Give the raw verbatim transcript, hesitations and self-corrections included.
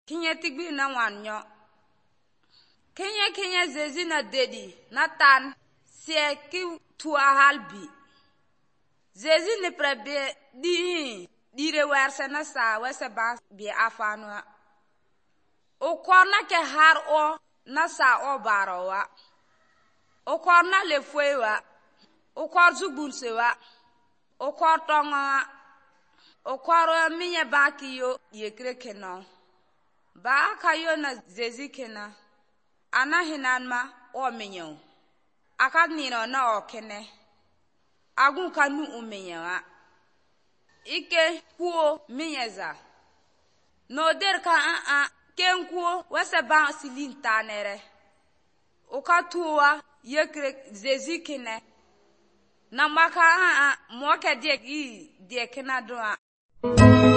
Kinye tigbi na wanyo. Kinye kinye zezi na dedi na tan sie ki tua halbi. Zezi ni prebe di dire werse na sa wese ba bi afanwa. O korna ke har o na sa o barowa. O korna le fwewa. O kor zubulse wa. O kor tonga. O kor minye baki yo yekre keno. Ba kayo na zezi kena. Ana hinanma o minyo. Akad nino na o kene. Agun kanu umenyewa. Ike kuo minyeza. No der ka a a ken kuo wese ba silin tanere. O ka tuwa yekre zezi kene. Na maka a a moke diek i diek na doa.